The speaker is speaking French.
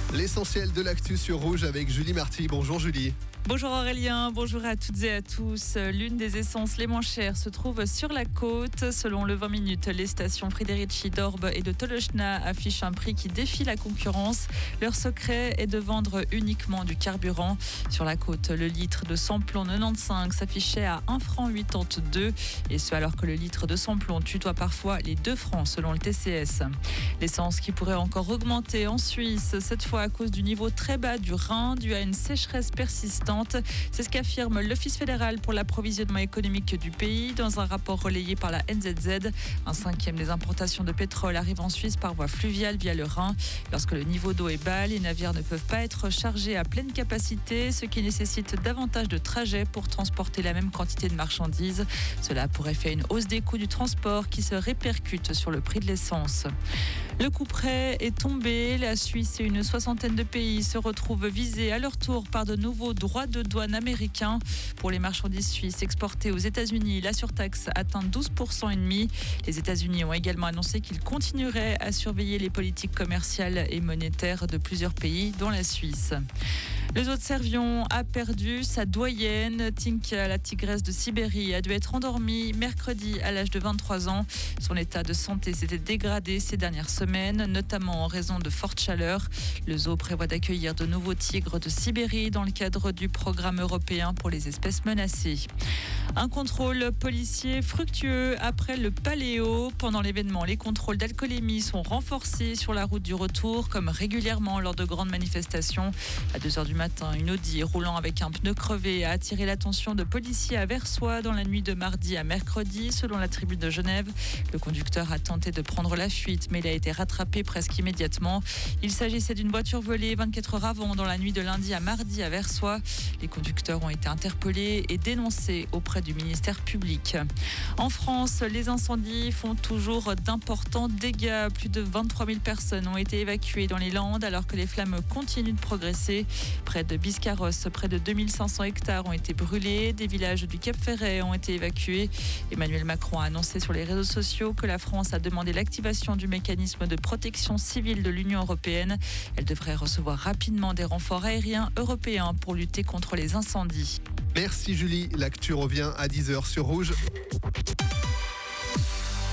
L'essentiel de l'actu sur Rouge avec Julie Marty. Bonjour Julie. Bonjour Aurélien, bonjour à toutes et à tous. L'une des essences les moins chères se trouve sur la côte. Selon le 20 minutes, les stations Friderici d'Orbe et de Tolocna affichent un prix qui défie la concurrence. Leur secret est de vendre uniquement du carburant. Sur la côte, le litre de samplon 95 s'affichait à 1,82 franc. Et ce alors que le litre de samplon tutoie parfois les 2 francs selon le TCS. L'essence qui pourrait encore augmenter en Suisse, cette fois à cause du niveau très bas du Rhin, dû à une sécheresse persistante. C'est ce qu'affirme l'Office fédéral pour l'approvisionnement économique du pays dans un rapport relayé par la NZZ. Un cinquième des importations de pétrole arrive en Suisse par voie fluviale via le Rhin. Lorsque le niveau d'eau est bas, les navires ne peuvent pas être chargés à pleine capacité, ce qui nécessite davantage de trajets pour transporter la même quantité de marchandises. Cela a pour effet une hausse des coûts du transport qui se répercute sur le prix de l'essence. Le coup près est tombé. La Suisse et une soixantaine de pays se retrouvent visés à leur tour par de nouveaux droits de douane américains. Pour les marchandises suisses exportées aux États-Unis, la surtaxe atteint 12,5%. Les États-Unis ont également annoncé qu'ils continueraient à surveiller les politiques commerciales et monétaires de plusieurs pays, dont la Suisse. Le zoo de Servion a perdu sa doyenne. Tinka, la tigresse de Sibérie, a dû être endormie mercredi à l'âge de 23 ans. Son état de santé s'était dégradé ces dernières semaines, notamment en raison de fortes chaleurs. Le zoo prévoit d'accueillir de nouveaux tigres de Sibérie dans le cadre du programme européen pour les espèces menacées. Un contrôle policier fructueux après le Paléo. Pendant l'événement, les contrôles d'alcoolémie sont renforcés sur la route du retour, comme régulièrement lors de grandes manifestations. À 2h du matin, une Audi roulant avec un pneu crevé a attiré l'attention de policiers à Versoix dans la nuit de mardi à mercredi, selon la Tribune de Genève. Le conducteur a tenté de prendre la fuite, mais il a été rattrapé presque immédiatement. Il s'agissait d'une voiture volée 24 heures avant, dans la nuit de lundi à mardi à Versoix. Les conducteurs ont été interpellés et dénoncés auprès du ministère public. En France, les incendies font toujours d'importants dégâts. Plus de 23 000 personnes ont été évacuées dans les Landes alors que les flammes continuent de progresser. Près de Biscarrosse, près de 2500 hectares ont été brûlés. Des villages du Cap Ferret ont été évacués. Emmanuel Macron a annoncé sur les réseaux sociaux que la France a demandé l'activation du mécanisme de protection civile de l'Union européenne. Elle devrait recevoir rapidement des renforts aériens européens pour lutter contre les incendies. Merci Julie, l'actu revient à 10h sur Rouge.